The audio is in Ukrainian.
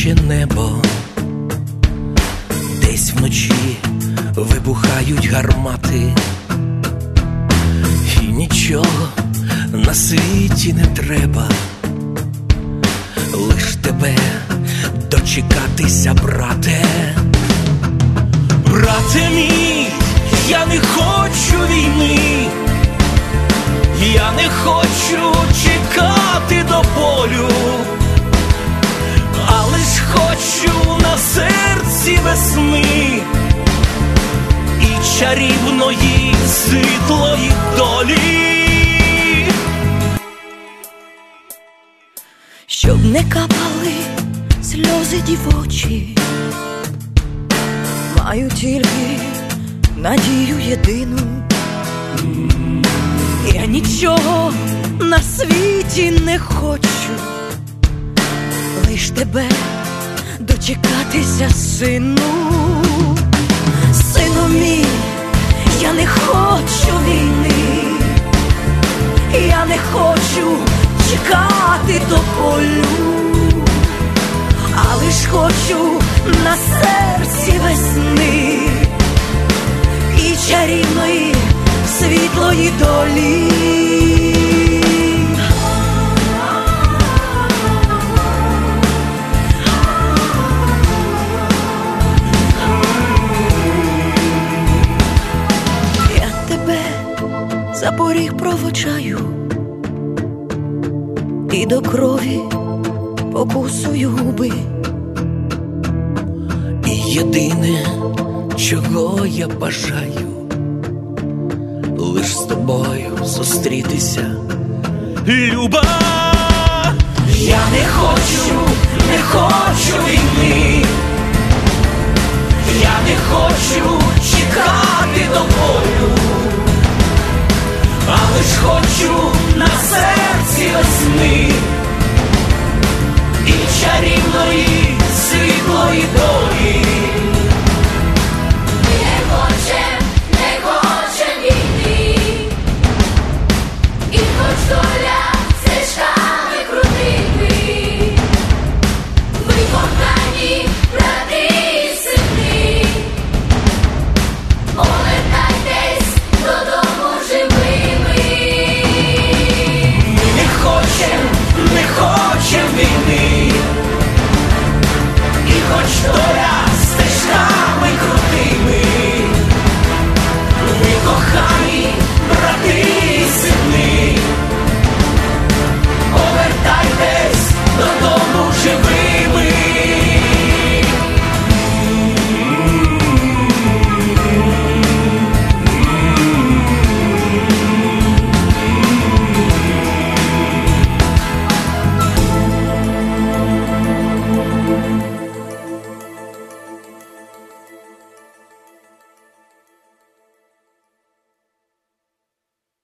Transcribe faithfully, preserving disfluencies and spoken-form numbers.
наче небо, десь вночі вибухають гармати, і нічого на світі не треба, лиш тебе дочекатися, брате. Брате мій, я не хочу війни, я не хочу чекати до болю, а лиш хочу на серці весни і чарівної світлої долі. Щоб не капали сльози дівочі, маю тільки надію єдину. Я нічого на світі не хочу, лиш тебе дочекатися, сину. Сину мій, я не хочу війни, я не хочу чекати до полю, а лиш хочу на серці весни і чарівної світлої долі. Я тебе за поріг проводжаю і до крові покусую губи. І єдине, чого я бажаю, лиш з тобою зустрітися, люба. Я не хочу, не хочу війни, я не хочу чекати до болю, а лиш хочу на серці весни і чарівної світлої долі.